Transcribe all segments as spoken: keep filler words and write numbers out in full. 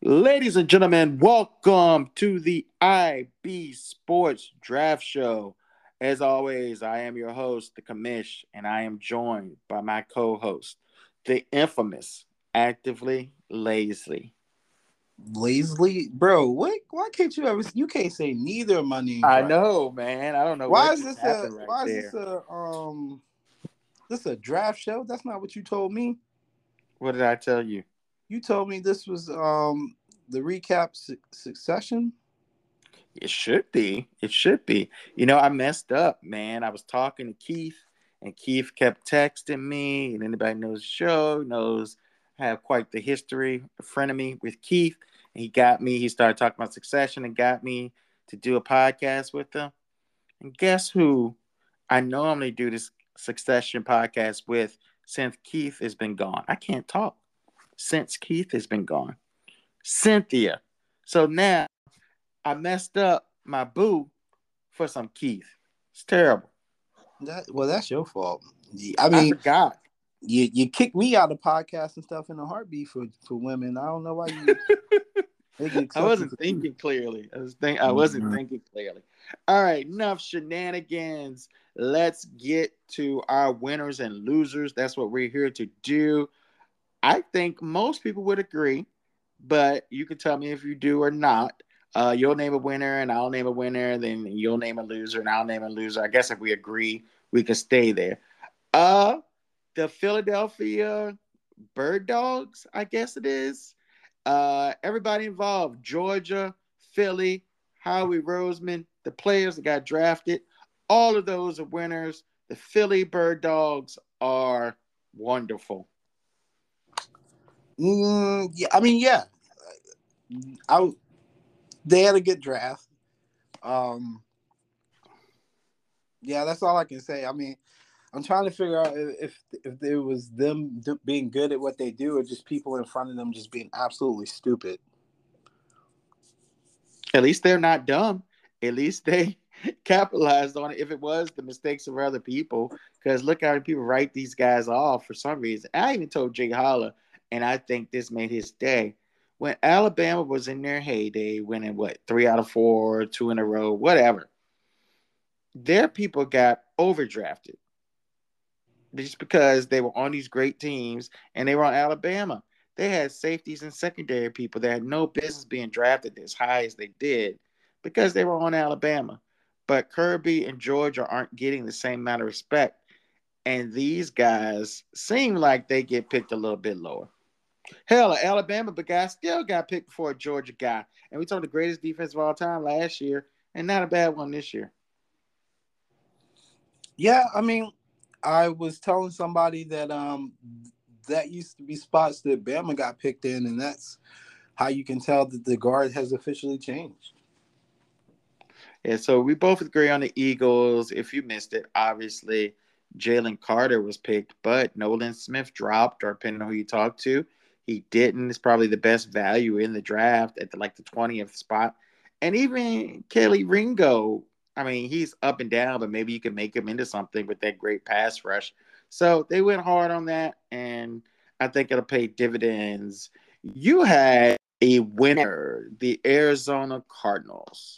Ladies and gentlemen, welcome to the I B Sports Draft Show. As always, I am your host, the Commish, and I am joined by my co-host, the infamous Actively Lazily. Lazily, bro. What? Why can't you ever? You can't say neither of my names I right. know, man. I don't know Why what is just this a? happened right Why is this there. a? Um, this a draft show? That's not what you told me. What did I tell you? You told me this was um the recap su- succession. It should be. It should be. You know, I messed up, man. I was talking to Keith, and Keith kept texting me. And anybody knows the show knows I have quite the history, a friend of me with Keith. And he got me. He started talking about Succession and got me to do a podcast with him. And guess who I normally do this Succession podcast with since Keith has been gone? I can't talk since Keith has been gone. Cynthia. So now I messed up my boo for some Keith. It's terrible. That well, that's your fault. Yeah, I I mean, forgot. you you kicked me out of podcasts and stuff in a heartbeat for for women. I don't know why you make an I exception wasn't for you. thinking clearly. I was think I wasn't Mhm. thinking clearly. All right, enough shenanigans. Let's get to our winners and losers. That's what we're here to do. I think most people would agree, but you can tell me if you do or not. Uh, you'll name a winner, and I'll name a winner. Then you'll name a loser, and I'll name a loser. I guess if we agree, we can stay there. Uh, the Philadelphia Bird Dogs, I guess it is. Uh, everybody involved: Georgia, Philly, Howie Roseman, the players that got drafted. All of those are winners. The Philly Bird Dogs are wonderful. Mm, yeah, I mean, yeah, I they had a good draft. Um, yeah, that's all I can say. I mean, I'm trying to figure out if if it was them being good at what they do, or just people in front of them just being absolutely stupid. At least they're not dumb. At least they capitalized on it. If it was the mistakes of other people, because look how many people write these guys off for some reason. I even told Jay Holler, and I think this made his day. When Alabama was in their heyday, winning what three out of four, two in a row, whatever, their people got overdrafted just because they were on these great teams and they were on Alabama. They had safeties and secondary people that had no business being drafted as high as they did because they were on Alabama. But Kirby and Georgia aren't getting the same amount of respect. And these guys seem like they get picked a little bit lower. Hell, an Alabama guy still got picked before a Georgia guy. And we told the greatest defense of all time last year, and not a bad one this year. Yeah, I mean, I was telling somebody that um that used to be spots that Bama got picked in, and that's how you can tell that the guard has officially changed. And so we both agree on the Eagles. If you missed it, obviously Jalen Carter was picked, but Nolan Smith dropped, or depending on who you talk to, he didn't. It's probably the best value in the draft at the, like the twentieth spot. And even Kelly Ringo, I mean, he's up and down, but maybe you can make him into something with that great pass rush. So they went hard on that, and I think it'll pay dividends. You had a winner, the Arizona Cardinals.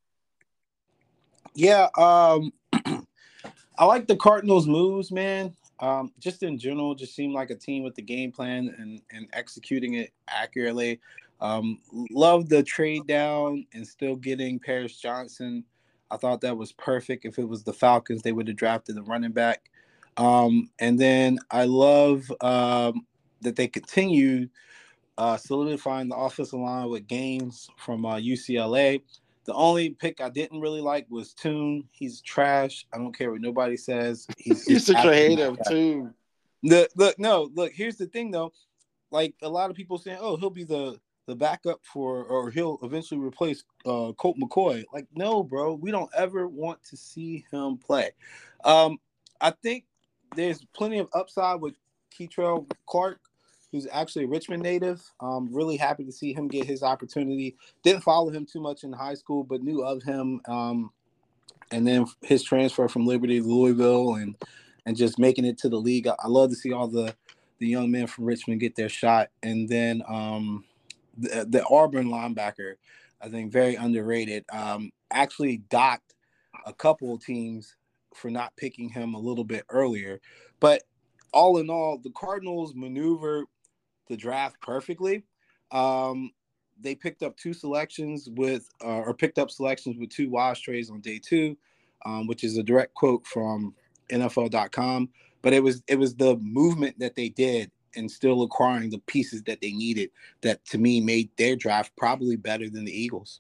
Yeah, um, I like the Cardinals' moves, man. Um, just in general, just seemed like a team with the game plan and, and executing it accurately. Um, love the trade down and still getting Paris Johnson. I thought that was perfect. If it was the Falcons, they would have drafted the running back. Um, and then I love um, that they continue uh, solidifying the offensive line with Gaines from uh, U C L A. The only pick I didn't really like was Toon. He's trash. I don't care what nobody says. He's You're just such a absolutely hater trash. too. The, look, no, look. Here's the thing, though. Like a lot of people saying, "Oh, he'll be the the backup for, or he'll eventually replace uh, Colt McCoy." Like, no, bro. We don't ever want to see him play. Um, I think there's plenty of upside with Keitrell Clark, who's actually a Richmond native. Um, really happy to see him get his opportunity. Didn't follow him too much in high school, but knew of him. Um, and then his transfer from Liberty to Louisville and and just making it to the league. I, I love to see all the the young men from Richmond get their shot. And then um, the, the Auburn linebacker, I think very underrated. Um, actually docked a couple of teams for not picking him a little bit earlier. But all in all, the Cardinals maneuver the draft perfectly. Um, they picked up two selections with, uh, or picked up selections with two wash trades on day two, um, which is a direct quote from N F L dot com. But it was it was the movement that they did and still acquiring the pieces that they needed that, to me, made their draft probably better than the Eagles.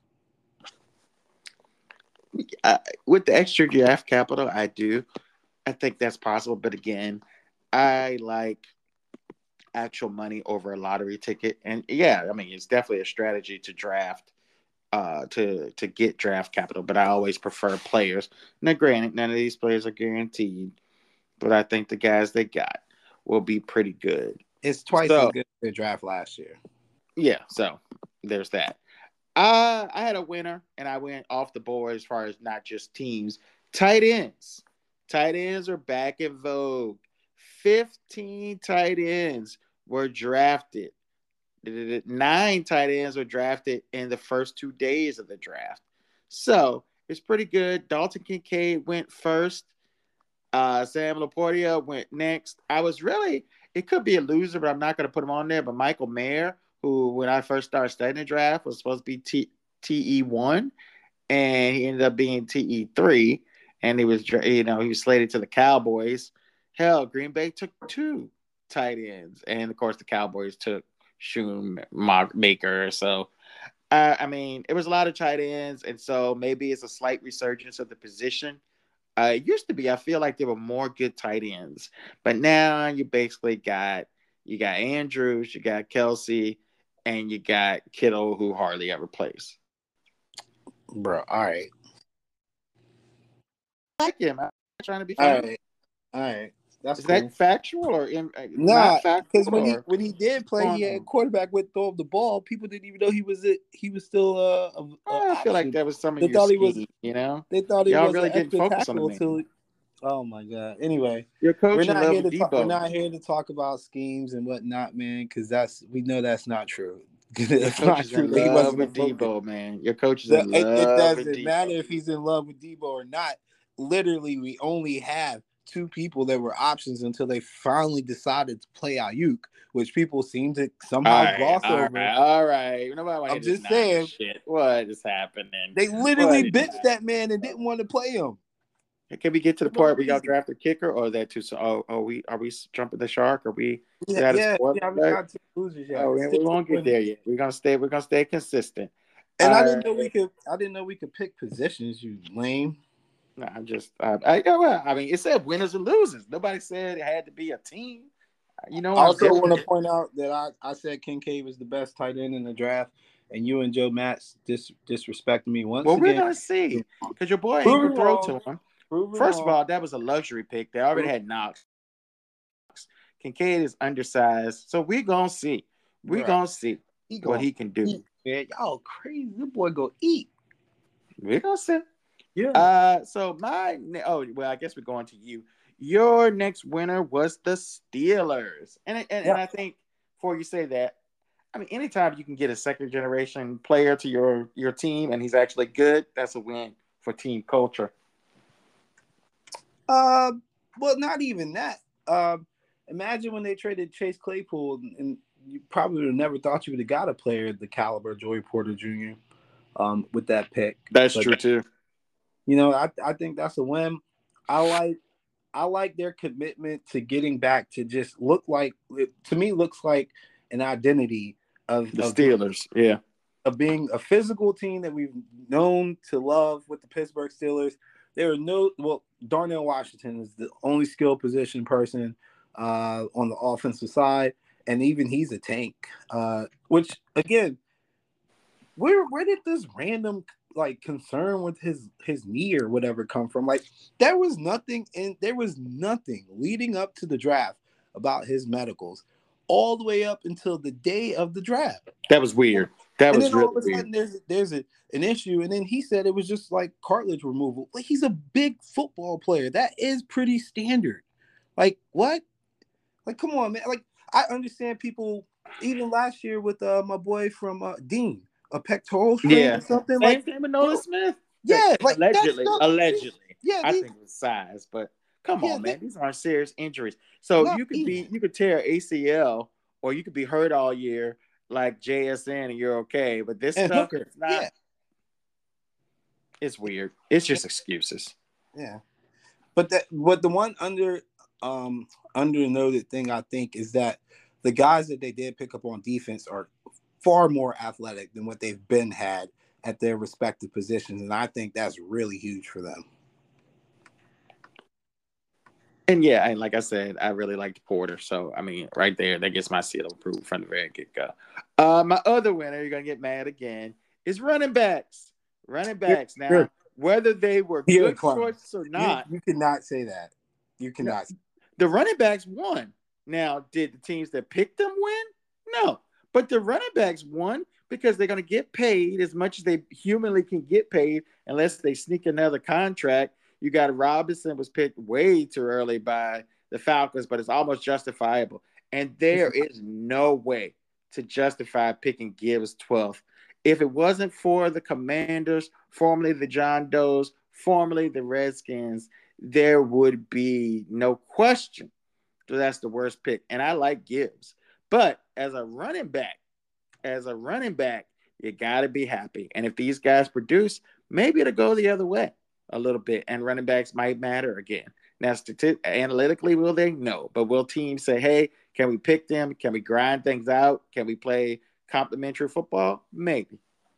Uh, with the extra draft capital, I do. I think that's possible. But again, I like actual money over a lottery ticket. And yeah, I mean, it's definitely a strategy to draft, uh, to to get draft capital. But I always prefer players. Now, granted, none of these players are guaranteed, but I think the guys they got will be pretty good. It's twice So, as good as their draft last year. Yeah, so there's that. Uh, I had a winner, and I went off the board as far as not just teams. Tight ends. Tight ends are back in vogue. fifteen tight ends were drafted. Nine tight ends were drafted in the first two days of the draft. So it's pretty good. Dalton Kincaid went first. Uh, Sam Laporta went next. I was really, it could be a loser, but I'm not going to put him on there. But Michael Mayer, who when I first started studying the draft was supposed to be T, T E one, and he ended up being T E three, and he was, you know, he was slated to the Cowboys. Hell, Green Bay took two tight ends, and of course the Cowboys took Shoemaker. So, uh, I mean, it was a lot of tight ends, and so maybe it's a slight resurgence of the position. Uh, it used to be, I feel like there were more good tight ends, but now you basically got you got Andrews, you got Kelsey, and you got Kittle, who hardly ever plays. Bro, all right. I like him. I'm trying to be funny. All funny. right, all right. That's Is cool. that factual or in, uh, nah? Not because when or? he when he did play, he had quarterback with throw the ball. People didn't even know he was it. He was still uh, a, a I feel like option. that was some of They your thought scheme, he was. You know, they thought he y'all was really an didn't extra focus on tackle the until. man. Oh my god. Anyway, Your coach we're in not love here with to talk. We're Debo. not here to talk about schemes and whatnot, man. Because that's we know that's not true. Your It's coach not is true in that he love wasn't a with focus. Debo, man. Your coach is The, in it, it love with doesn't Debo. matter if he's in love with Debo or not. Literally, we only have two people that were options until they finally decided to play Ayuk, which people seem to somehow All right, gloss all over. right, all right. Nobody want to I'm hear this just saying, shit. What is happening? they literally bitched that man and didn't want to play him. Can we get to the part where y'all draft a kicker, or is that too? So, oh, oh, we are we jumping the shark? Are we? Yeah, yeah, we haven't got to losers yet. Oh, we won't get there yet. We're gonna stay. We're gonna stay consistent. And I didn't know we could. I didn't know we could pick positions. You lame. No, I'm just. I, I, well, I mean, it said winners and losers. Nobody said it had to be a team. You know. I also want to point out that I, I said Kincaid was the best tight end in the draft, and you and Joe Matz dis, disrespecting me once well, again. Well, we're gonna see because your boy ain't gonna throw to him. Proving First wrong. of all, that was a luxury pick. They already had Knox. Kincaid is undersized, so we're gonna see. We're right. gonna see he what he can do. Eat, man. Y'all crazy. This boy go eat. We're gonna see. Yeah. Uh, so my oh well, I guess we're going to you. Your next winner was the Steelers, and and, yeah. and I think before you say that, I mean, anytime you can get a second generation player to your your team and he's actually good, that's a win for team culture. Uh, well, not even that. Um, imagine when they traded Chase Claypool, and you probably would have never thought you would have got a player the caliber of Joey Porter Junior Um, with that pick. That's but, true too. You know, I I think that's a win. I like I like their commitment to getting back to just look like to me looks like an identity of the of, Steelers, yeah, of being a physical team that we've known to love with the Pittsburgh Steelers. There are no well, Darnell Washington is the only skill position person uh, on the offensive side, and even he's a tank. Uh, which again, where where did this random like concern with his his knee or whatever come from? Like there was nothing in there was nothing leading up to the draft about his medicals, all the way up until the day of the draft. That was weird. That and was then really all of a sudden weird. there's there's a, an issue, and then he said it was just like cartilage removal. Like he's a big football player. That is pretty standard. Like what? Like come on, man. Like I understand people even last year with uh, my boy from uh, Dean, a pectoral strain Yeah. or something. Same Like, thing with Nolan bro, Smith. That yeah, like that allegedly, stuff. allegedly, Yeah, I these, think it was size, but come yeah, on, they, man, these aren't serious injuries. So not you could even. be, you could tear A C L, or you could be hurt all year like J S N, and you're okay. But this And stuff, Hooker, it's not. yeah, It's weird. It's just excuses. yeah. But that, but the one under, um, under noted thing I think is that the guys that they did pick up on defense are far more athletic than what they've been had at their respective positions, and I think that's really huge for them. And yeah, and like I said, I really liked Porter. So I mean, right there, that gets my seal of approval from the very get go. Uh, my other winner, you're gonna get mad again, is running backs. Running You're, backs. you're, Now, whether they were you're a good clown. choices or You not, you cannot say that. You no, cannot. the running backs won. Now, did the teams that picked them win? No, but the running backs won because they're gonna get paid as much as they humanly can get paid, unless they sneak another contract. You got Robinson was picked way too early by the Falcons, but it's almost justifiable. And there is no way to justify picking Gibbs twelfth. If it wasn't for the Commanders, formerly the John Does, formerly the Redskins, there would be no question that that's the worst pick. And I like Gibbs. But as a running back, as a running back, you got to be happy. And if these guys produce, maybe it'll go the other way a little bit, and running backs might matter again. Now, stati- analytically, will they? No. But will teams say, hey, can we pick them? Can we grind things out? Can we play complementary football? Maybe.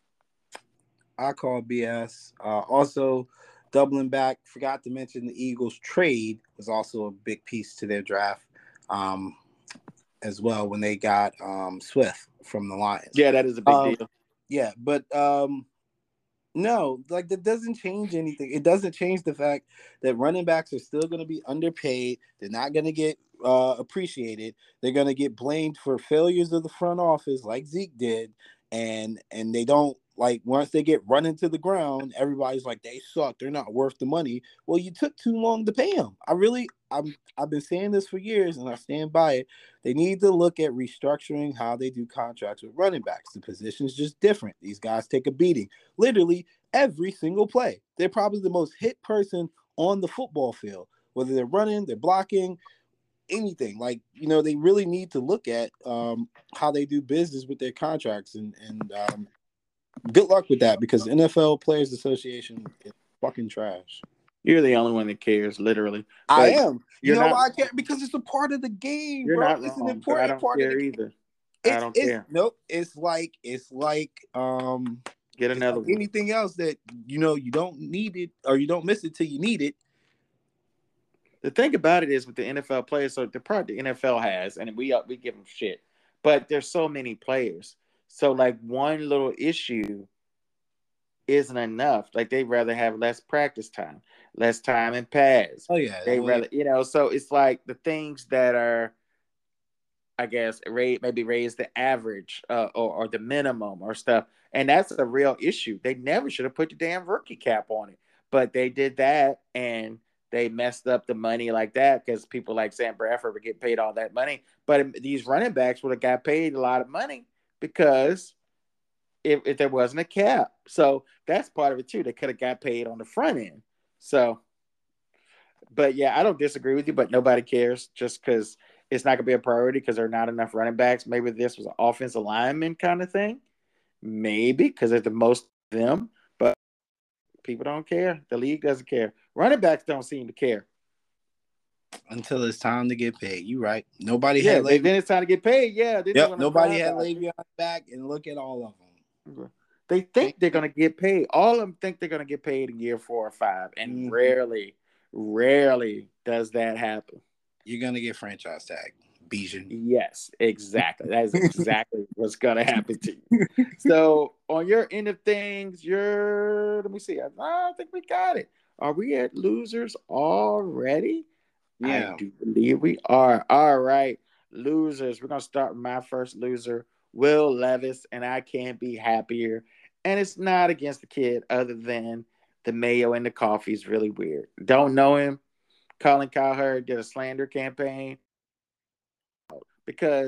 I call B S. Uh, also, doubling back, forgot to mention the Eagles trade was also a big piece to their draft um, as well when they got um, Swift from the Lions. Yeah, that is a big Um, deal. yeah, but um, no, like that doesn't change anything. It doesn't change the fact that running backs are still going to be underpaid. They're not going to get uh, appreciated. They're going to get blamed for failures of the front office, like Zeke did, and and they don't like once they get run into the ground. Everybody's like they suck. They're not worth the money. Well, you took too long to pay them. I really, I'm, I've been saying this for years, and I stand by it. They need to look at restructuring how they do contracts with running backs. The position's just different. These guys take a beating literally every single play. They're probably the most hit person on the football field, whether they're running, they're blocking, anything. Like, you know, they really need to look at um, how they do business with their contracts. And, and um, good luck with that, because the N F L Players Association is fucking trash. You're the only one that cares, literally. I But am. You you're know not why I wrong. care? Because it's a part of the game, You're bro. not It's an wrong, but I important don't part of the care game. either. I It's don't it's care. nope. It's like it's like um Get it's another like one. anything else that you know you don't need it or you don't miss it till you need it. The thing about it is with the N F L players, so the part the N F L has, and we we give them shit, but there's so many players. So like one little issue isn't enough. Like they'd rather have less practice time, less time in pads. Oh yeah, They well, yeah. rather, you know, so it's like the things that are, I guess, rate maybe raise the average uh, or, or the minimum or stuff. And that's a real issue. They never should have put the damn rookie cap on it, but they did that and they messed up the money like that because people like Sam Bradford would get paid all that money. But these running backs would have got paid a lot of money because if, if there wasn't a cap. So that's part of it too. They could have got paid on the front end. So, but yeah, I don't disagree with you, but nobody cares just because it's not going to be a priority because there are not enough running backs. Maybe this was an offensive lineman kind of thing. Maybe because there's the most of them, but people don't care. The league doesn't care. Running backs don't seem to care. Until it's time to get paid. You right. Nobody Yeah, had they, Le'Veon. then it's time to get paid. Yeah, then they're Yep. going to cry Nobody had about it. Le'Veon back, and look at all of them. They think they're going to get paid. All of them think they're going to get paid in year four or five, and mm-hmm. rarely, rarely does that happen. You're going to get franchise tag. Bijan. Yes, exactly. That is exactly what's going to happen to you. So, on your end of things, you're, let me see. I, I think we got it. Are we at losers already? Yeah. I do believe we are. All right. Losers. We're going to start with my first loser, Will Levis, and I can't be happier. And it's not against the kid other than the mayo and the coffee is really weird. Don't know him. Colin Cowherd did a slander campaign. Because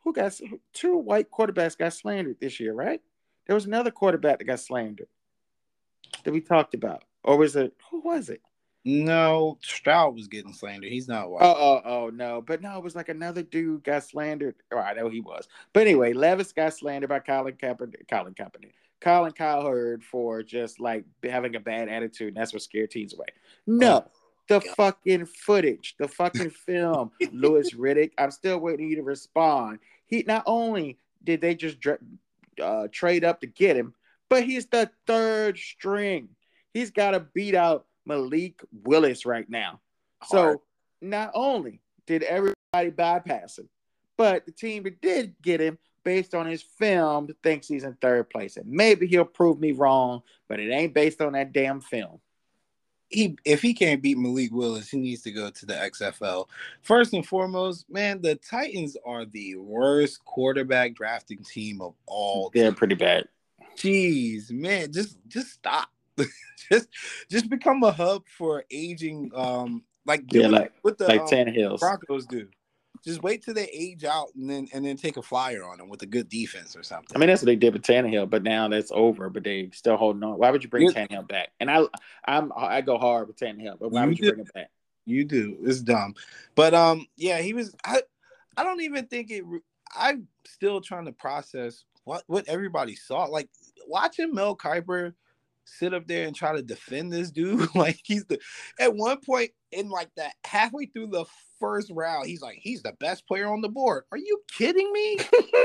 who got two white quarterbacks got slandered this year, right? There was another quarterback that got slandered that we talked about, or was it who was it? No, Stroud was getting slandered. He's not white. Oh, oh, oh, no. But no, it was like another dude got slandered. Oh, I know he was. But anyway, Levis got slandered by Colin Kaepernick, Colin Kaepernick, Colin Cowherd for just like having a bad attitude. And that's what scared teams away. No, oh, the God. fucking footage, the fucking film, Louis Riddick. I'm still waiting for you to respond. He not only did they just uh, trade up to get him, but he's the third string. He's got to beat out Malik Willis right now. Hard. So not only did everybody bypass him, but the team that did get him based on his film thinks he's in third place. And maybe he'll prove me wrong, but it ain't based on that damn film. He, if he can't beat Malik Willis, he needs to go to the X F L. First and foremost, man, the Titans are the worst quarterback drafting team of all time. They're pretty bad. Jeez, man, just just stop. just just become a hub for aging, um, like yeah, like what the like um, Tannehills. Broncos do. Just wait till they age out and then and then take a flyer on them with a good defense or something. I mean, that's what they did with Tannehill, but now that's over. But they still holding on. Why would you bring You're, Tannehill back? And I, I'm I go hard with Tannehill, but why would you do. bring him back? You do. It's dumb. But um, yeah, he was. I I don't even think it. I'm still trying to process what what everybody saw. Like watching Mel Kiper sit up there and try to defend this dude like he's the at one point in like that halfway through the first round he's like he's the best player on the board. Are you kidding me?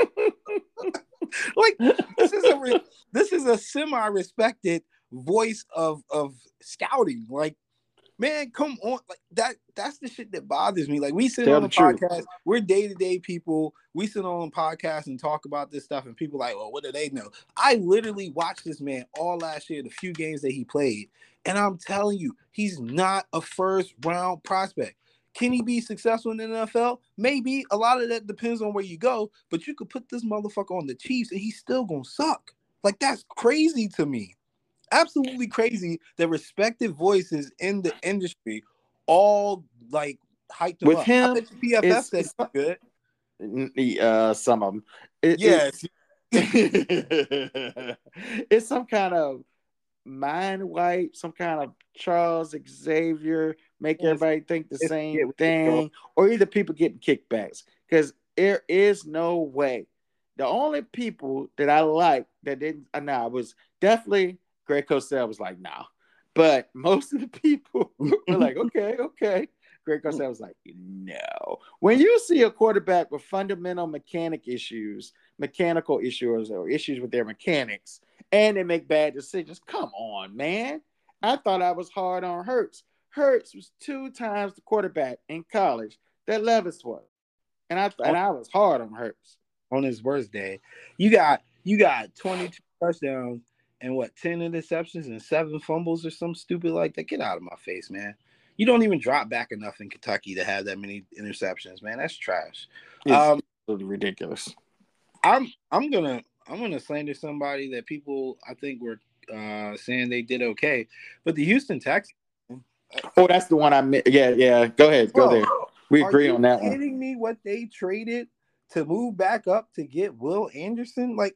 Like this is a this is a semi-respected voice of of scouting. Like, man, come on. Like that that's the shit that bothers me. Like we sit Tell on a podcast, truth. We're day-to-day people. We sit on podcasts and talk about this stuff, and people like, well, what do they know? I literally watched this man all last year, the few games that he played, and I'm telling you, he's not a first-round prospect. Can he be successful in the N F L? Maybe. A lot of that depends on where you go, but you could put this motherfucker on the Chiefs, and he's still gonna suck. Like, that's crazy to me. Absolutely crazy that respected voices in the industry all like hyped him with up. him. I bet P F F said good. Uh, some of them. It, yes, it's, it's some kind of mind wipe, some kind of Charles Xavier, make yes. everybody think the it's, same yeah, thing, or either people getting kickbacks because there is no way. The only people that I like that didn't, uh, nah, was definitely. Greg Cosell was like, nah. But most of the people were like, okay, okay. Greg Cosell was like, no. When you see a quarterback with fundamental mechanic issues, mechanical issues, or issues with their mechanics, and they make bad decisions, come on, man. I thought I was hard on Hurts. Hurts was two times the quarterback in college that Levis was. And I and I was hard on Hurts. On his worst day. You got you got twenty-two touchdowns. And what, ten interceptions and seven fumbles or something stupid like that? Get out of my face, man. You don't even drop back enough in Kentucky to have that many interceptions, man. That's trash. It's um, absolutely ridiculous. I'm I'm gonna I'm gonna slander somebody that people I think were uh, saying they did okay, but the Houston Texans. Oh, that's the one I meant. Yeah, yeah. Go ahead, go Bro, there. We agree on that one. Are you kidding me? What they traded to move back up to get Will Anderson? Like,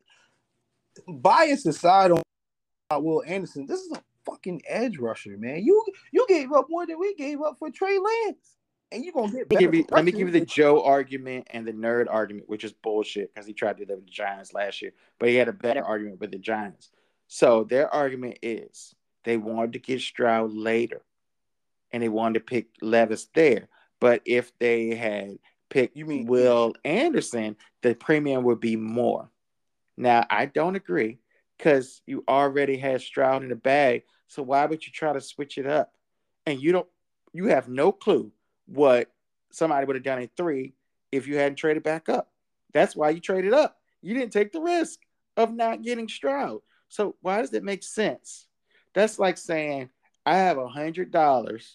bias aside on Will Anderson, this is a fucking edge rusher, man. You you gave up more than we gave up for Trey Lance, and you're gonna get better. Let me, give you, let me give you the Joe argument and the nerd argument, which is bullshit because he tried to do that with the Giants last year, but he had a better argument with the Giants. So their argument is they wanted to get Stroud later, and they wanted to pick Levis there. But if they had picked you mean Will Anderson, the premium would be more. Now I don't agree. Because you already had Stroud in the bag, so why would you try to switch it up? And you don't, you have no clue what somebody would have done at three if you hadn't traded back up. That's why you traded up. You didn't take the risk of not getting Stroud. So why does it make sense? That's like saying I have a hundred dollars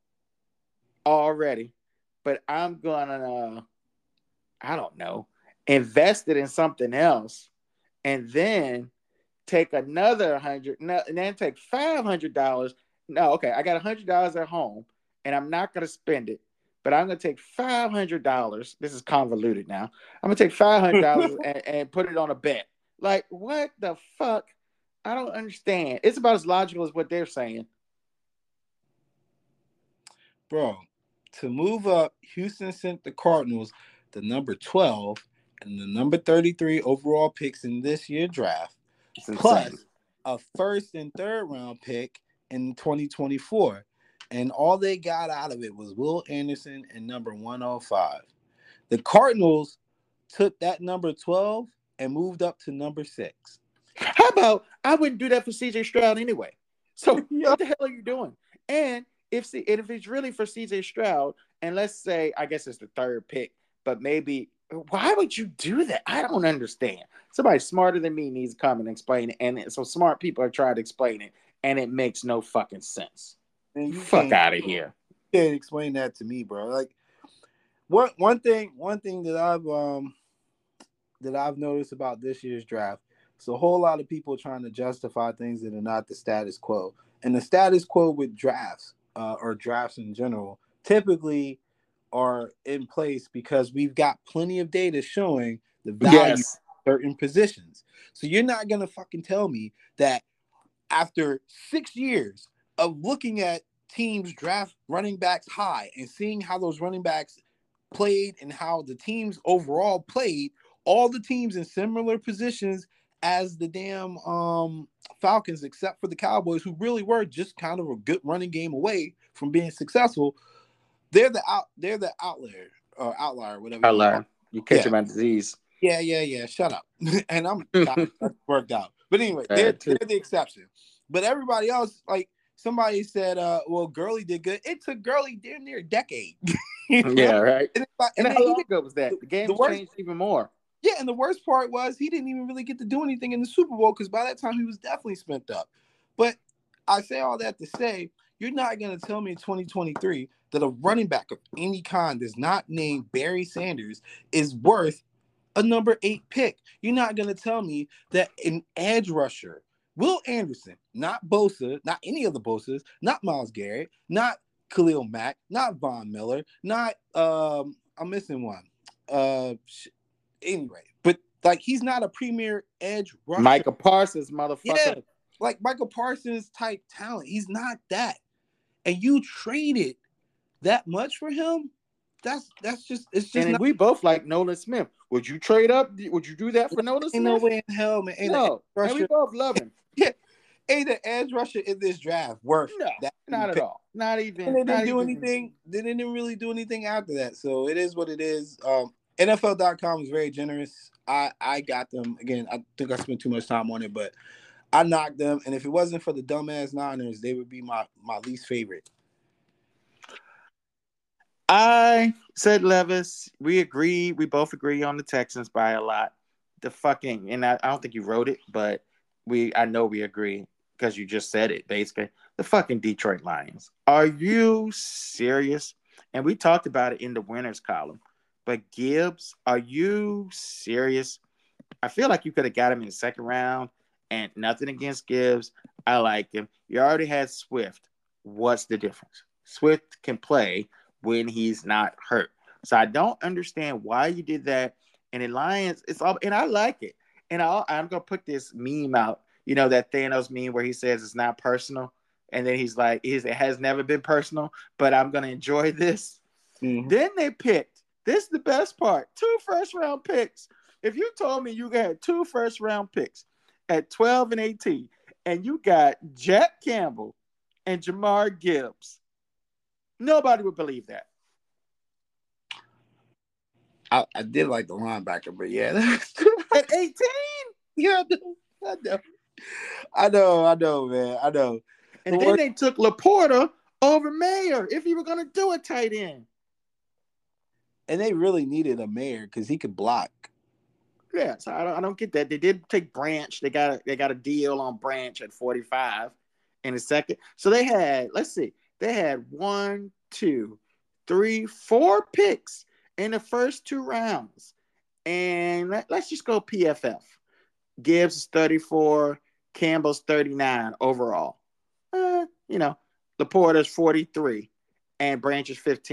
already, but I'm gonna, uh, I don't know, invest it in something else, and then take another hundred, no, and then take five hundred dollars. No, okay, I got a hundred dollars at home, and I'm not going to spend it. but I'm gonna take five hundred dollars. This is convoluted now. I'm gonna take five hundred dollars and, and put it on a bet. Like, what the fuck? I don't understand. It's about as logical as what they're saying. Bro, to move up, Houston sent the Cardinals the number twelve and the number thirty-three overall picks in this year's draft, plus a first and third round pick in twenty twenty-four. And all they got out of it was Will Anderson and number one oh five. The Cardinals took that number twelve and moved up to number six. How about I wouldn't do that for C J Stroud anyway? So what the hell are you doing? And if and if it's really for C J Stroud, and let's say, I guess it's the third pick, but maybe, why would you do that? I don't understand. Somebody smarter than me needs to come and explain it. And so smart people are trying to explain it, and it makes no fucking sense. And you Fuck out of here. You can't explain that to me, bro. Like, one one thing, one thing that I've um that I've noticed about this year's draft, it's a whole lot of people trying to justify things that are not the status quo. And the status quo with drafts, uh, or drafts in general, typically are in place because we've got plenty of data showing the value Yes. of certain positions. So you're not gonna fucking tell me that after six years of looking at teams draft running backs high and seeing how those running backs played and how the teams overall played, all the teams in similar positions as the damn um, Falcons, except for the Cowboys, who really were just kind of a good running game away from being successful. They're the out. They're the outlier or outlier, whatever. Outlier. You catch yeah. my disease. Yeah, yeah, yeah. Shut up. And I'm worked out. But anyway, they're, they're the exception. But everybody else, like somebody said, uh, well, Gurley did good. It took Gurley damn near a decade. You know? Yeah, right. And, and, and how long ago was that? The game the worst, changed even more. Yeah, and the worst part was he didn't even really get to do anything in the Super Bowl because by that time he was definitely spent up. But I say all that to say, you're not going to tell me in twenty twenty-three that a running back of any kind that's not named Barry Sanders is worth a number eight pick. You're not going to tell me that an edge rusher, Will Anderson, not Bosa, not any of the Bosas, not Myles Garrett, not Khalil Mack, not Von Miller, not, um, I'm missing one. Uh, anyway, but like he's not a premier edge rusher. Micah Parsons, motherfucker. Yeah, like Michael Parsons type talent. He's not that. And you traded that much for him? That's that's just it's just. And not- we both like Nolan Smith. Would you trade up? Would you do that for Nolan Smith? Ain't no way in hell, man. Ain't no, and we both love him. Yeah, ain't the edge rusher in this draft worth no, that? Not at pick. all. Not even. And they didn't do even. anything. They didn't really do anything after that. So it is what it is. Um, N F L dot com is very generous. I I got them again. I think I spent too much time on it, but I knocked them. And if it wasn't for the dumbass Niners, they would be my my least favorite. I said Levis. We agree. We both agree on the Texans by a lot. The fucking and I, I don't think you wrote it, but we I know we agree because you just said it. Basically, the fucking Detroit Lions. Are you serious? And we talked about it in the winners column. But Gibbs, are you serious? I feel like you could have got him in the second round, and nothing against Gibbs. I like him. You already had Swift. What's the difference? Swift can play when he's not hurt. So I don't understand why you did that. And the Lions, it's all, and I like it. And I'll, I'm going to put this meme out, you know, that Thanos meme where he says it's not personal. And then he's like, it has never been personal, but I'm going to enjoy this. Mm-hmm. Then they picked, this is the best part, two first round picks. If you told me you got two first round picks at twelve and eighteen, and you got Jack Campbell and Jahmyr Gibbs, nobody would believe that. I, I did like the linebacker, but yeah. At eighteen? Yeah, I know, I know. I know, I know, man. I know. And the then worst- they took Laporta over Mayer if you were going to do a tight end. And they really needed a Mayer because he could block. Yeah, so I don't, I don't get that. They did take Branch. They got a, they got a deal on Branch at forty-five in a second. So they had, let's see, they had one, two, three, four picks in the first two rounds. And let, let's just go P F F. Gibbs is thirty-four, Campbell's thirty-nine overall. Uh, you know, Laporta's forty-three, and Branch is fifteen.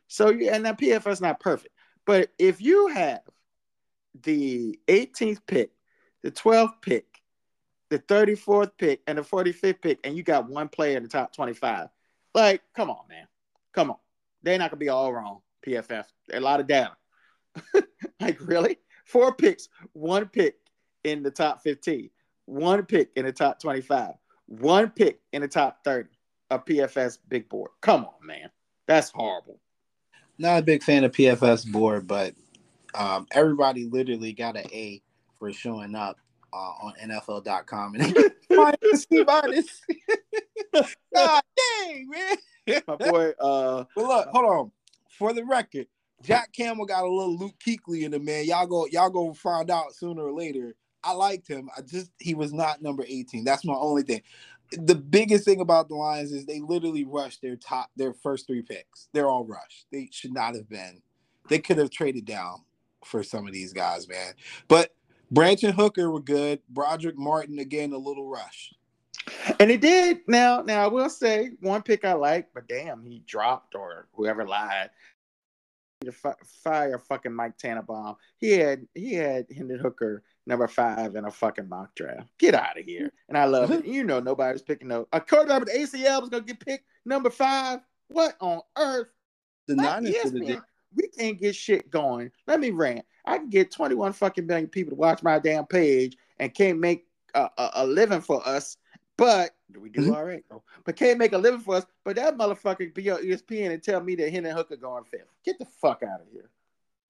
So you and that P F F is not perfect. But if you have the eighteenth pick, the twelfth pick, the thirty-fourth pick, and the forty-fifth pick, and you got one player in the top twenty-five, like, come on, man. Come on. They're not going to be all wrong, P F F. They're a lot of data. Like, really? Four picks, one pick in the top fifteen, one pick in the top twenty-five, one pick in the top thirty of P F S big board. Come on, man. That's horrible. Not a big fan of P F S board, but um, everybody literally got an A for showing up uh, on N F L dot com. And they minus, minus. God dang, man. My boy. Uh, but look, hold on. For the record, Jack Campbell got a little Luke Kuechly in the man. Y'all go, y'all go find out sooner or later. I liked him. I just he was not number eighteen. That's my only thing. The biggest thing about the Lions is they literally rushed their top, their first three picks. They're all rushed. They should not have been. They could have traded down for some of these guys, man. But Branch and Hooker were good. Broderick Martin, again, a little rush. And he did. Now, now I will say one pick I like, but damn, he dropped or whoever lied. To fire fucking Mike Tannenbaum. He had he had Hendon Hooker number five in a fucking mock draft. Get out of here. And I love it. You know nobody was picking no a quarterback with A C L was gonna get picked number five. What on earth? The Niners yes, man, we can't get shit going. Let me rant. I can get twenty-one fucking million people to watch my damn page and can't make a, a, a living for us. But we do mm-hmm. all right, though. But can't make a living for us. But that motherfucker be on E S P N and tell me that Hendon Hooker going fifth. Get the fuck out of here.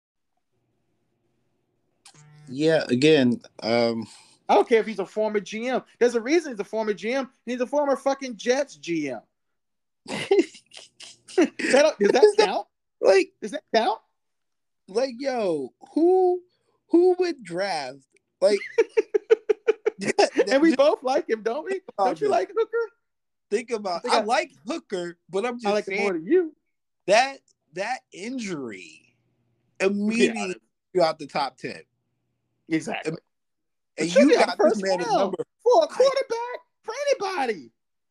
Yeah, again, um, I don't care if he's a former G M. There's a reason he's a former G M. He's a former fucking Jets G M. that, does that count? Like, does that count? Like, yo, who who would draft like? And we both like him, don't we? Don't you like Hooker? Think about. I, I like Hooker, but I'm just I like saying him more than you. That that injury immediately yeah. got the top ten. Exactly. And you got this man at number for a quarterback for anybody.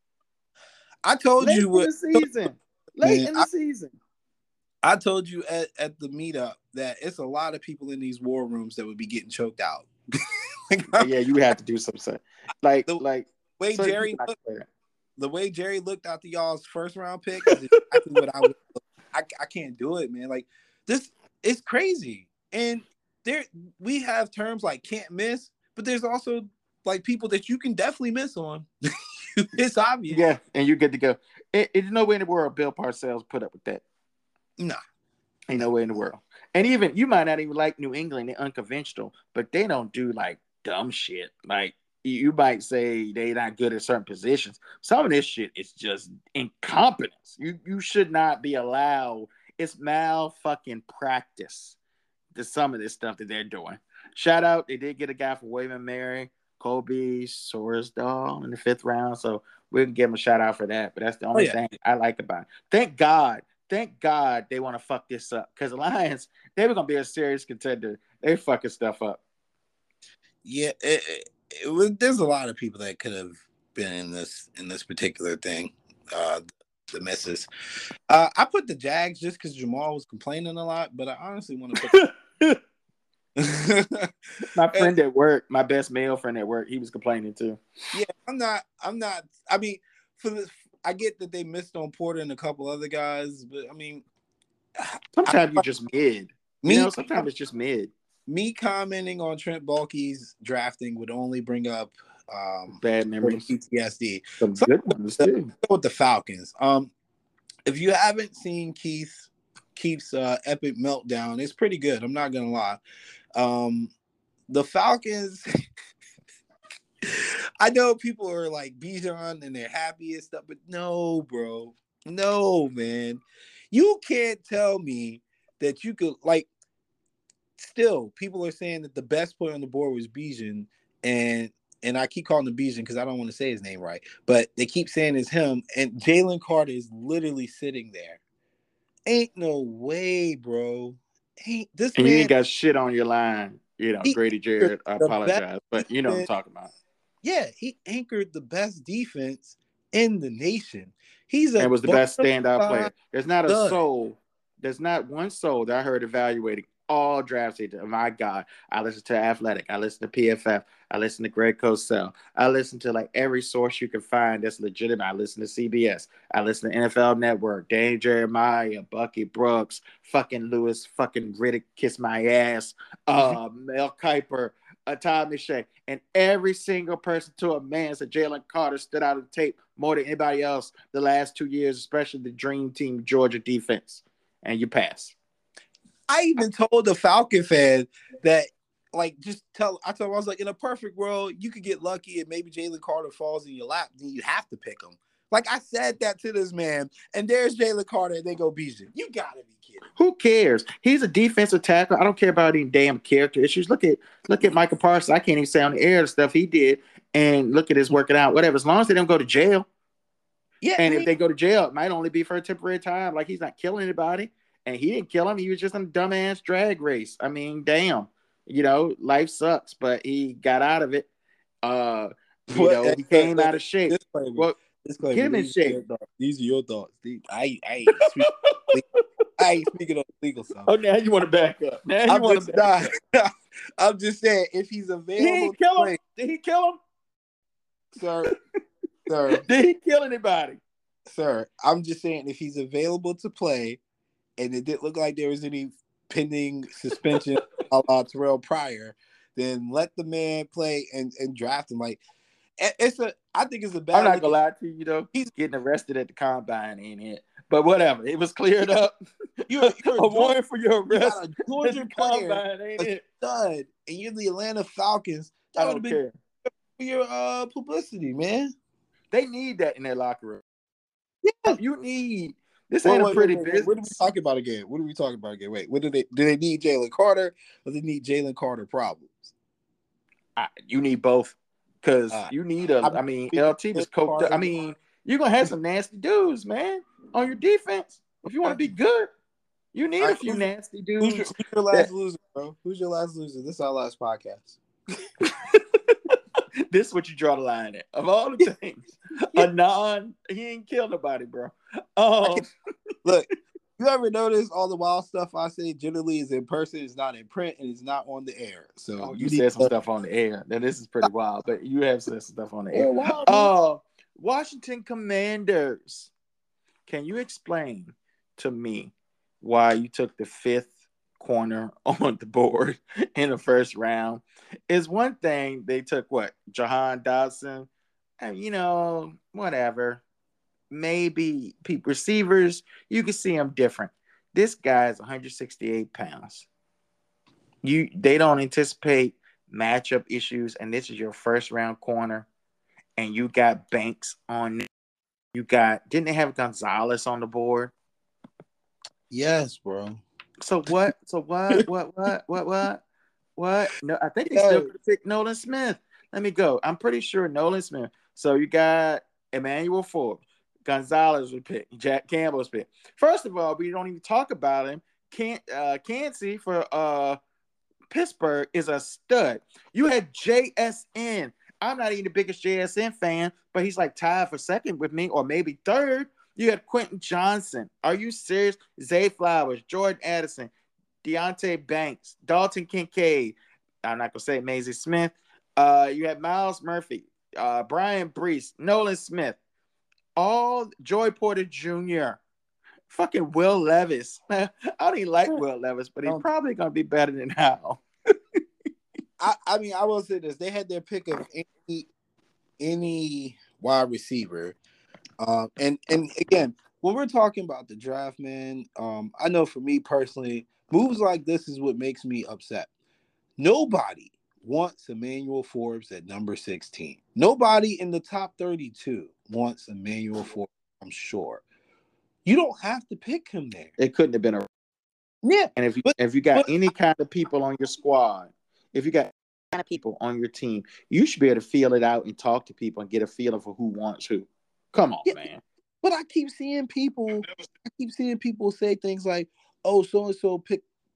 I told Late you what in the season. Late man, in the I, season. I told you at, at the meetup that it's a lot of people in these war rooms that would be getting choked out. Like, yeah, you have to do something. Like, the like way Jerry looked, the way Jerry looked after y'all's first round pick is exactly what I would. I, I can't do it, man. Like this, it's crazy. And there, we have terms like can't miss, but there's also like people that you can definitely miss on. It's obvious. Yeah, and you're good to go. It, it's no way in the world Bill Parcells put up with that. Nah. Ain't no way in the world. And even you might not even like New England, they're unconventional, but they don't do like dumb shit. Like you might say they're not good at certain positions. Some of this shit is just incompetence. You you should not be allowed. It's mal fucking practice to some of this stuff that they're doing. Shout out, they did get a guy from William and Mary, Colby Sorsdahl in the fifth round. So we can give him a shout out for that. But that's the only oh, yeah. thing I like about it. Thank God. Thank God they want to fuck this up because the Lions, they were going to be a serious contender. They fucking stuff up. Yeah, it, it, it was, there's a lot of people that could have been in this in this particular thing, uh, the misses. Uh, I put the Jags just because Jamal was complaining a lot, but I honestly want to put the... My friend at work, my best male friend at work, he was complaining too. Yeah, I'm not, I'm not, I mean, for the I get that they missed on Porter and a couple other guys, but I mean, sometimes you're just mid. Me, you know, sometimes it's just mid. Me commenting on Trent Baalke's drafting would only bring up um, bad memories, P T S D. Some so, good ones too. With the Falcons, um, if you haven't seen Keith Keith's uh, epic meltdown, it's pretty good. I'm not gonna lie. Um, the Falcons. I know people are like Bijan and they're happy and stuff, but no, bro. No, man. You can't tell me that you could, like, still, people are saying that the best player on the board was Bijan, and and I keep calling him Bijan because I don't want to say his name right, but they keep saying it's him, and Jalen Carter is literally sitting there. Ain't no way, bro. Ain't this and man, you ain't got shit on your line. You know, he, Grady Jarrett, I apologize, but you know what I'm talking about. Yeah, he anchored the best defense in the nation. He's a and was the best standout player. There's not a stud. soul There's not one soul that I heard evaluating all draft season. Oh my God, I listen to Athletic, I listen to P F F, I listen to Greg Cosell, I listen to like every source you can find that's legitimate. I listen to C B S, I listen to N F L Network, Dane Jeremiah, Bucky Brooks, fucking Lewis, fucking Riddick, kiss my ass, uh, Mel Kiper, uh, Todd McShay, and every single person to a man said Jalen Carter stood out on tape more than anybody else the last two years, especially the Dream Team Georgia defense. And you pass. I even told the Falcon fan that, like, just tell. I told him, I was like, in a perfect world, you could get lucky and maybe Jalen Carter falls in your lap, then you have to pick him. Like, I said that to this man, and there's Jalen Carter, and they go Bijan. You gotta be kidding. Who cares? He's a defensive tackle. I don't care about any damn character issues. Look at look at Michael Parsons. I can't even say on the air the stuff he did, and look at his working out. Whatever. As long as they don't go to jail. Yeah. And man. if they go to jail, it might only be for a temporary time. Like, he's not killing anybody. And he didn't kill him. He was just in a dumbass drag race. I mean, damn. You know, life sucks, but he got out of it. Uh, you what, know, he came out of shape. Disclaimer, well, disclaimer, get him in shape. These are your thoughts. These, I, I, ain't speaking, I ain't speaking on legal stuff. Oh, now you want to back up. Now you want to back up. I'm just saying, if he's available. He didn't kill him. Did he kill him? Sir, sir. Did he kill anybody? Sir, I'm just saying, if he's available to play, and it didn't look like there was any pending suspension a la Terrell Pryor, then let the man play and, and draft him. Like, it's a, I think it's a bad. I'm not gonna lie to you, you know, he's getting arrested at the combine, ain't it? But whatever, it was cleared up. You're, you're a warrant for your arrest. You got a Georgia player, combine, ain't a it? Stud, and you're the Atlanta Falcons. That would have been care. for your uh, publicity, man. They need that in their locker room. Yeah, you need. This ain't wait, a pretty wait, wait, business. What are we talking about again? What are we talking about again? Wait, what do they do? They need Jalen Carter, or they need Jalen Carter problems? I, you need both, because uh, you need a. I, I mean, L T was coped up. I mean, you're gonna have some nasty dudes, man, on your defense. If you want to be good, you need right, a few nasty dudes. Who's your, who's your last that, loser, bro? Who's your last loser? This is our last podcast. This is what you draw the line at. Of all the things, a non, he ain't killed nobody, bro. Um, look, you ever notice all the wild stuff I say generally is in person, it's not in print, and it's not on the air. So oh, you, you said some to... stuff on the air. Now this is pretty wild, but you have said some stuff on the air. Oh, uh, Washington Commanders. Can you explain to me why you took the fifth corner on the board in the first round? Is one thing they took what Jahan Dodson, and you know whatever, maybe people receivers you can see them different. This guy is one hundred sixty-eight pounds. You they don't anticipate matchup issues, and this is your first round corner, and you got Banks on. You got didn't they have Gonzalez on the board? Yes, bro. So what? So what? What? What? What? What? What? No, I think they still could pick Nolan Smith. Let me go. I'm pretty sure Nolan Smith. So you got Emmanuel Forbes, Gonzalez was picked, Jack Campbell's picked. First of all, we don't even talk about him. Can uh Kancey for uh Pittsburgh is a stud. You had J S N. I'm not even the biggest J S N fan, but he's like tied for second with me, or maybe third. You had Quentin Johnson. Are you serious? Zay Flowers, Jordan Addison, Deonte Banks, Dalton Kincaid. I'm not going to say Maisie Smith. Uh, you had Miles Murphy, uh, Brian Brees, Nolan Smith, all Joy Porter Junior, fucking Will Levis. I don't even like Will Levis, but he's probably going to be better than Hal. I, I mean, I will say this. They had their pick of any, any wide receiver. Um, and, and again, when we're talking about the draft, man, um, I know for me personally, moves like this is what makes me upset. Nobody wants Emmanuel Forbes at number sixteen. Nobody in the top thirty-two wants Emmanuel Forbes, I'm sure. You don't have to pick him there. It couldn't have been a yeah. And if you but, if you got but, any kind of people on your squad, if you got kind of people on your team, you should be able to feel it out and talk to people and get a feeling for who wants who. Come on, yeah, man. But I keep seeing people, I keep seeing people say things like, "Oh, so and so pick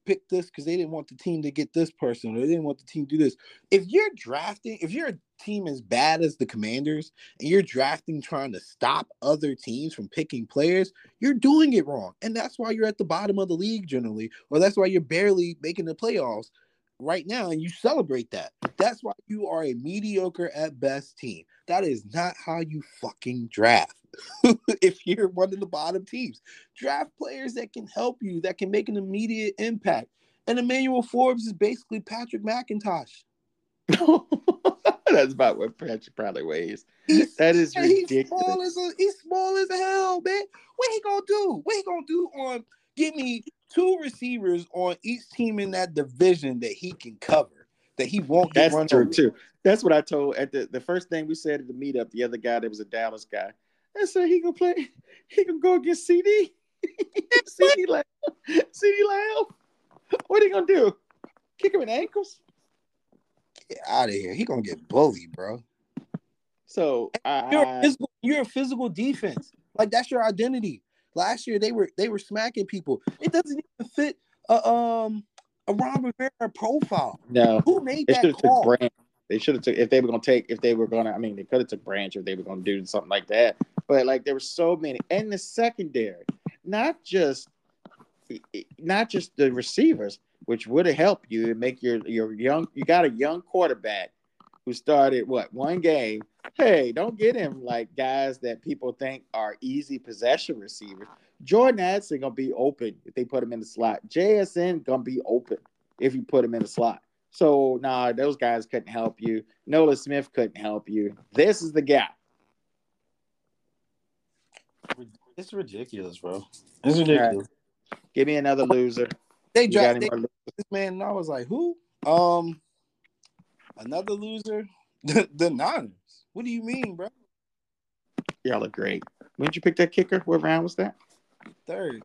pick this because they didn't want the team to get this person, or they didn't want the team to do this. If you're drafting, if you're a team as bad as the Commanders and you're drafting trying to stop other teams from picking players, you're doing it wrong. And that's why you're at the bottom of the league generally, or that's why you're barely making the playoffs right now, and you celebrate that. That's why you are a mediocre at best team. That is not how you fucking draft. If you're one of the bottom teams, draft players that can help you, that can make an immediate impact. And Emmanuel Forbes is basically Patrick McIntosh. That's about what Patrick probably weighs. He's, that is ridiculous. He's small as a, he's small as a hell, man. What he gonna do? What he gonna do on give me two receivers on each team in that division that he can cover, that he won't get That's run true over. too. That's what I told at the, the first thing we said at the meetup. The other guy that was a Dallas guy, I said he gonna play. He gonna go against C D. C D Lamb. C D Lamb. What are you gonna do? Kick him in the ankles? Get out of here. He gonna get bullied, bro. So I, you're a physical, you're a physical defense. Like that's your identity. Last year they were they were smacking people. It doesn't even fit a um a Ron Rivera profile. No, who made they that call? Took Branch. They should have took if they were gonna take if they were gonna. I mean, they could have took Branch if they were gonna do something like that. But like there were so many, and the secondary, not just not just the receivers, which would have helped you and make your your young. You got a young quarterback who started what one game. Hey, don't get him like guys that people think are easy possession receivers. Jordan Addison gonna be open if they put him in the slot. J S N gonna be open if you put him in the slot. So nah, those guys couldn't help you. Nolan Smith couldn't help you. This is the guy. It's ridiculous, bro. It's ridiculous. Right. Give me another loser. They dropped this man, and I was like, who? Um, another loser. The, the Niners. What do you mean, bro? Y'all are great. When did you pick that kicker? What round was that? Third.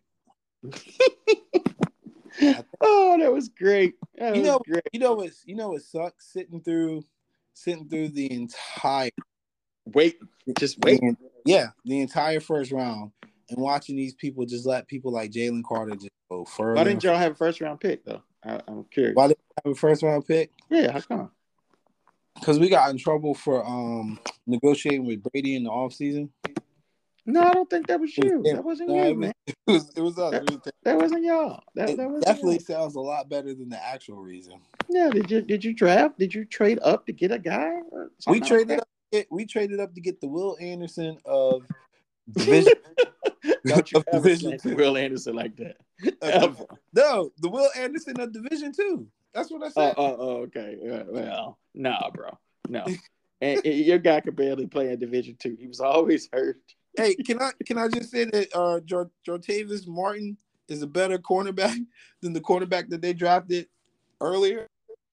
Oh, that was great. That you was know, great. you know what? You know what sucks? Sitting through, sitting through the entire wait, just wait. Yeah, the entire first round, and watching these people just let people like Jalen Carter just go further. Why didn't y'all have a first round pick though? I, I'm curious. Why didn't you have a first round pick? Yeah, how come? Because we got in trouble for um negotiating with Brady in the offseason. No, I don't think that was you. It, that wasn't no, you, it was, man. It was, it was us. That, it was, that wasn't y'all. That, it that wasn't definitely y'all. sounds a lot better than the actual reason. Yeah, did you did you draft? Did you trade up to get a guy? We traded like up. Get, we traded up to get the Will Anderson of division. Don't you of ever division say Will Anderson like that? Uh, no, the Will Anderson of Division Two. That's what I said. Oh, oh, oh okay. Well, nah, bro, no. And, and your guy could barely play in Division Two. He was always hurt. Hey, can I can I just say that uh, Jartavius Martin is a better cornerback than the cornerback that they drafted earlier?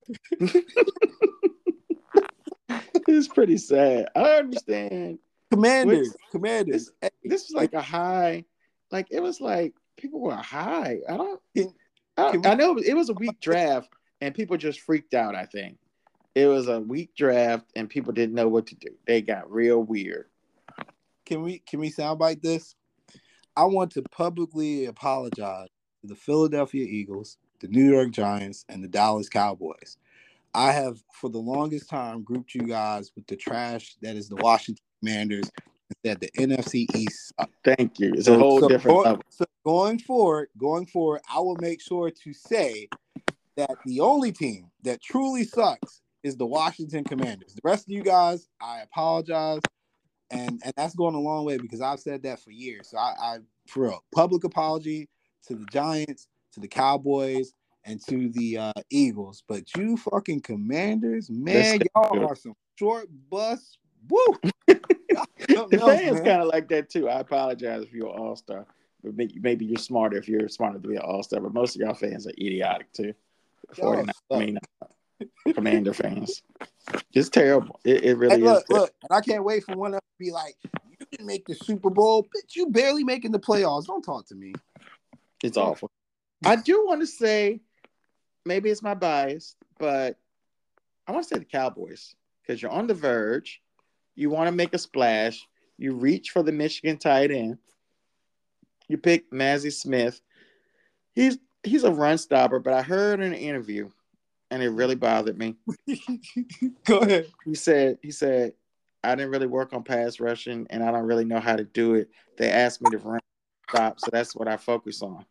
It's pretty sad. I understand. Commanders, What's, Commanders. This, this was like a high, like it was like people were high. I don't. Can, I, can we, I know it was a weak draft, and people just freaked out. I think it was a weak draft, and people didn't know what to do. They got real weird. Can we can we soundbite this? I want to publicly apologize to the Philadelphia Eagles, the New York Giants, and the Dallas Cowboys. I have, for the longest time, grouped you guys with the trash that is the Washington Commanders and said the N F C East sucks. Thank you. It's so, a whole so different going, level. So going forward, going forward, I will make sure to say that the only team that truly sucks is the Washington Commanders. The rest of you guys, I apologize. And and that's going a long way because I've said that for years. So I, I for a public apology to the Giants, to the Cowboys, and to the uh, Eagles. But you fucking Commanders, man, y'all good. Are some short bus. Woo! The fans kind of like that too. I apologize if you're an all-star. But maybe you're smarter if you're smarter to be an all-star. But most of y'all fans are idiotic too. forty-nine, I mean, uh, Commander fans. It's terrible. It, it really hey, look, is. Look, and I can't wait for one of them to be like, you didn't make the Super Bowl, but you barely making the playoffs. Don't talk to me. It's awful. I do want to say, maybe it's my bias, but I want to say the Cowboys because you're on the verge. You want to make a splash. You reach for the Michigan tight end. You pick Mazi Smith. He's he's a run stopper, but I heard in an interview, and it really bothered me. Go ahead. He said, he said, I didn't really work on pass rushing, and I don't really know how to do it. They asked me to run stop, so that's what I focus on.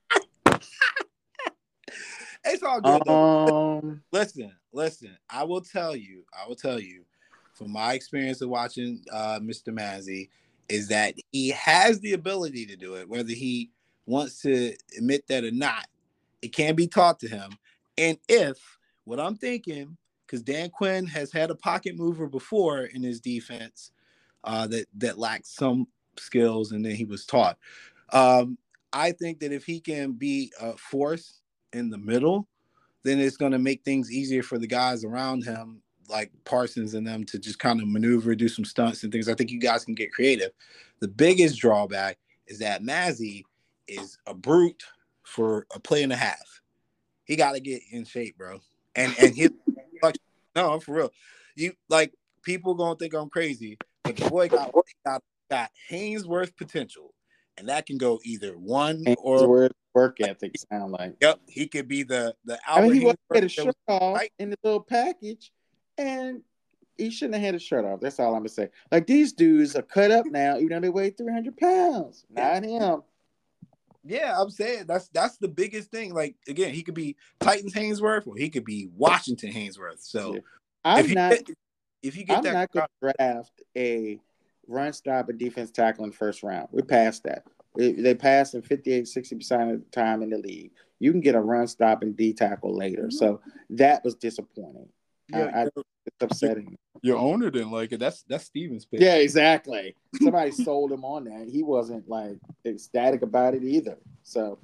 It's all good though. Um, Listen, listen. I will tell you. I will tell you, from my experience of watching uh, Mister Mazzy, is that he has the ability to do it, whether he wants to admit that or not. It can be taught to him. And if what I'm thinking, because Dan Quinn has had a pocket mover before in his defense uh, that that lacked some skills, and then he was taught. Um, I think that if he can be a force in the middle, then it's going to make things easier for the guys around him, like Parsons and them, to just kind of maneuver, do some stunts and things. I think you guys can get creative. The biggest drawback is that Mazzy is a brute for a play and a half. He got to get in shape, bro. And and his like, no, for real. You like people gonna think I'm crazy, but the boy got got, got Haynesworth potential, and that can go either one and his or work, work ethic sound like. yep. He could be the the I mean, Albert he was Haynesworth had his that shirt was off right. in the little package, and he shouldn't have had his shirt off. That's all I'm gonna say. Like these dudes are cut up now, even though they weigh three hundred pounds. Not him. Yeah, I'm saying that's that's the biggest thing. Like again, he could be Titans Haynesworth or he could be Washington Haynesworth. So Yeah. if I'm you not. get, if you get I'm that, not going to draft a run stop and defense tackle in the first round. We're past that. It, they pass in fifty-eight, sixty percent of the time in the league. You can get a run stop and D tackle later. So that was disappointing. yeah, I, I, it's upsetting. your owner didn't like it. That's that's Steven's pick. Yeah, exactly. Somebody sold him on that. He wasn't like ecstatic about it either. So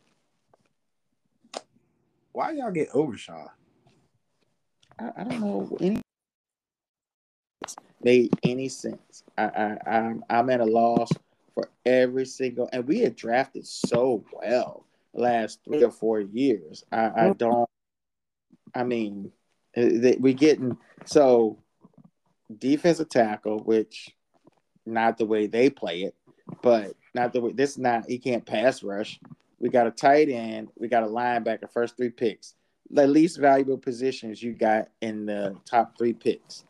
why y'all get Overshawn? I, I don't know any made any sense. I, I I'm I'm at a loss for every single, and we had drafted so well the last three or four years. I, I don't. I mean, we getting so defensive tackle, which not the way they play it, but not the way this is not. He can't pass rush. We got a tight end. We got a linebacker. First three picks, the least valuable positions you got in the top three picks.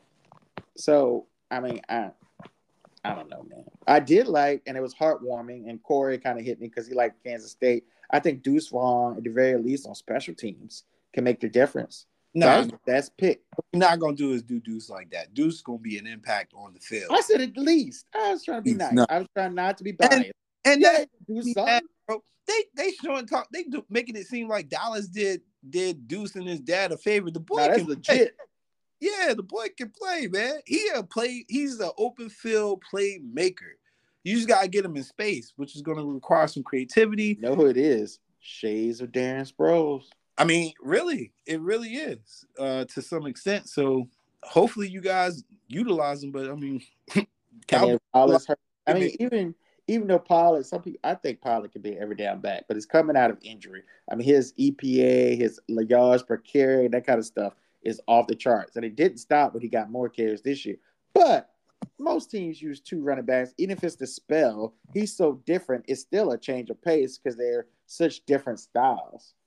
So I mean, I I don't know, man. I did like, and it was heartwarming. And Corey kind of hit me because he liked Kansas State. I think Deuce Vaughn, at the very least, on special teams, can make the difference. No, That's, nah, that's pick. what we're not gonna do is do Deuce like that. Deuce gonna be an impact on the field. I said at least. I was trying to be nice. No. I was trying not to be biased. And, and yeah, that do me something. mad, bro. They they showing talk. They do, making it seem like Dallas did did Deuce and his dad a favor. The boy No, that's can legit. play. Yeah, the boy can play, man. He a play. He's an open field playmaker. You just gotta get him in space, which is going to require some creativity. You know who it is? Shades of Darren Sproles. I mean, really, it really is uh, to some extent. So hopefully you guys utilize them. But I mean, Cowboys. I mean, even even though Pollard, some people, I think Pollard could be an every down back, but it's coming out of injury. I mean, his E P A, his yards per carry, that kind of stuff is off the charts. And it didn't stop when he got more carries this year. But most teams use two running backs. Even if it's the spell, he's so different. It's still a change of pace because they're such different styles.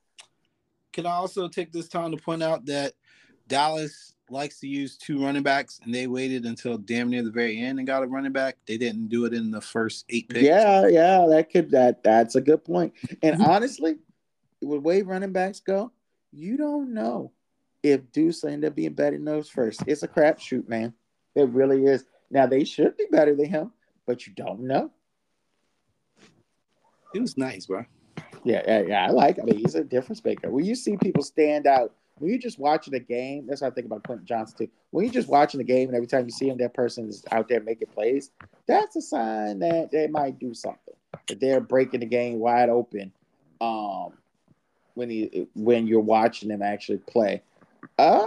Can I also take this time to point out that Dallas likes to use two running backs, and they waited until damn near the very end and got a running back. They didn't do it in the first eight picks. Yeah, yeah, that could that that's a good point. And honestly, with the way running backs go, you don't know if Deuce end up being better than those first. It's a crapshoot, man. It really is. Now they should be better than him, but you don't know. It was nice, bro. Yeah, yeah, yeah. I like. I mean, he's a difference maker. When you see people stand out, when you're just watching a game, that's what I think about Quentin Johnson too. When you're just watching the game, and every time you see him, that person is out there making plays. That's a sign that they might do something. That they're breaking the game wide open. Um, when he when you're watching them actually play. Uh,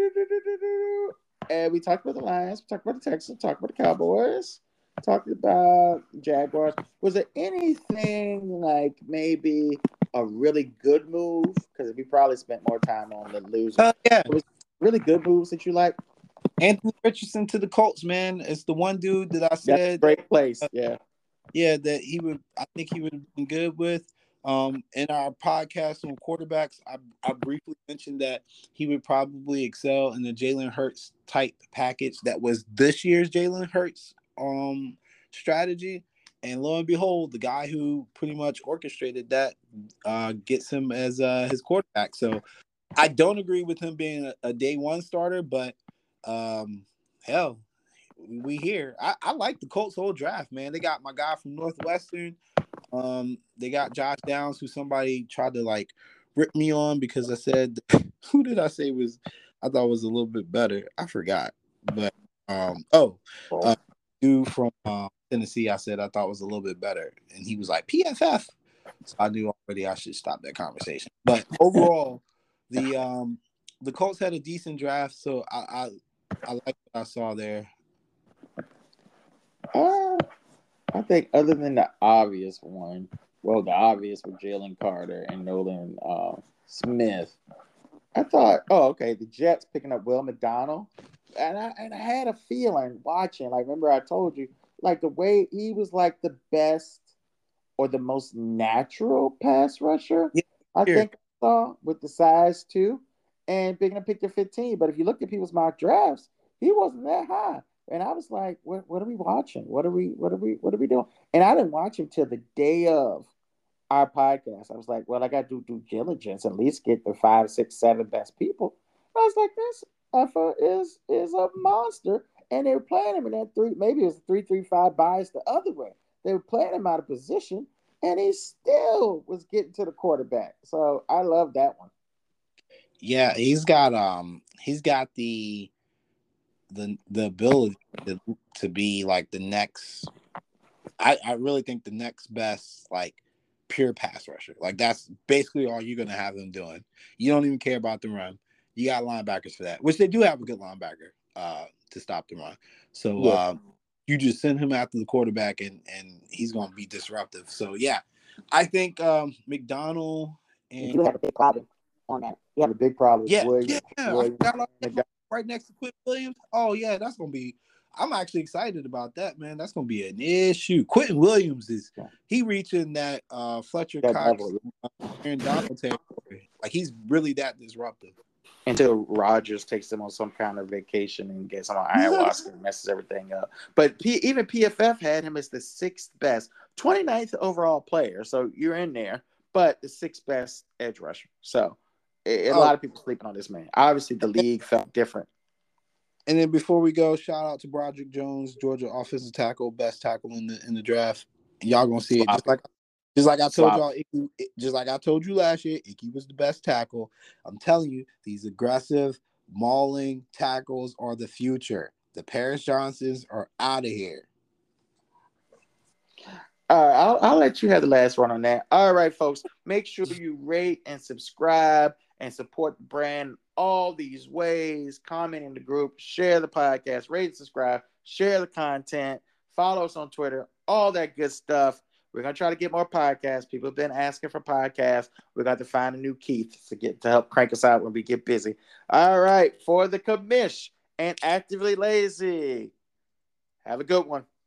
and we talked about the Lions, we talked about the Texans, talked about the Cowboys, talked about Jaguars. Was there anything like maybe a really good move? Because we probably spent more time on the loser. Uh, yeah. Was really good moves that you like? Anthony Richardson to the Colts, man. It's the one dude that I said. That's a great place, yeah. Uh, yeah, that he would. I think he would have been good with. Um, in our podcast on quarterbacks, I, I briefly mentioned that he would probably excel in the Jalen Hurts type package that was this year's Jalen Hurts um strategy. And lo and behold, the guy who pretty much orchestrated that uh, gets him as uh, his quarterback. So I don't agree with him being a, a day one starter, but um, hell, we here. I, I like the Colts whole draft, man. They got my guy from Northwestern. Um, they got Josh Downs, who somebody tried to like rip me on because I said who did I say was I thought was a little bit better. I forgot, but um, oh, uh, dude from uh, Tennessee, I said I thought was a little bit better, and he was like P F F. So I knew already I should stop that conversation. But overall, the um the Colts had a decent draft, so I I, I like what I saw there. Uh, I think other than the obvious one, well, the obvious with Jalen Carter and Nolan uh, Smith, I thought, oh, okay, the Jets picking up Will McDonald, and I and I had a feeling watching. Like, remember I told you, like the way he was like the best or the most natural pass rusher. Yeah, I here. think I saw with the size too, and picking up pick to fifteen. But if you look at people's mock drafts, he wasn't that high. And I was like, what, what are we watching? What are we what are we what are we doing? And I didn't watch him till the day of our podcast. I was like, well, I got to do due diligence, at least get the five, six, seven best people. I was like, this effort is is a monster, and they were playing him in that three. Maybe it was a three three five bias the other way. They were playing him out of position, and he still was getting to the quarterback. So I love that one. Yeah, he's got um he's got the the the ability to, to be like the next. I, I really think the next best like pure pass rusher. Like that's basically all you're gonna have them doing. You don't even care about the run. You got linebackers for that, which they do have a good linebacker uh, to stop the run. So Yeah. uh, you just send him after the quarterback, and and he's gonna be disruptive. So yeah, I think um, McDonald and You have a big problem on that. You have a big problem with yeah, Williams. yeah, I Williams forgot about that. Right next to Quinn Williams. Oh yeah, that's gonna be. I'm actually excited about that, man. That's gonna be an issue. Quentin Williams is he reaching that uh, Fletcher that Cox, level. uh, Aaron Donald territory. Like he's really that disruptive. Until Rodgers takes them on some kind of vacation and gets on ayahuasca and messes everything up. But P, even P F F had him as the sixth best, twenty-ninth overall player. So you're in there, but the sixth best edge rusher. So a, a Oh, lot of people sleeping on this man. Obviously, the league felt different. and then before we go, shout out to Broderick Jones, Georgia offensive tackle, best tackle in the in the draft. Y'all gonna see it just like just like I told y'all, Icky, just like I told you last year, Icky was the best tackle. I'm telling you, these aggressive, mauling tackles are the future. The Paris Johnsons are out of here. All right, I'll, I'll let you have the last one on that. All right, folks, make sure you rate and subscribe and support the brand all these ways. Comment in the group, share the podcast, rate and subscribe, share the content, follow us on Twitter, all that good stuff. We're gonna try to get more podcasts. People have been asking for podcasts. We're going to find a new Keith to get to help crank us out when we get busy. All right, for the commish and actively lazy. Have a good one.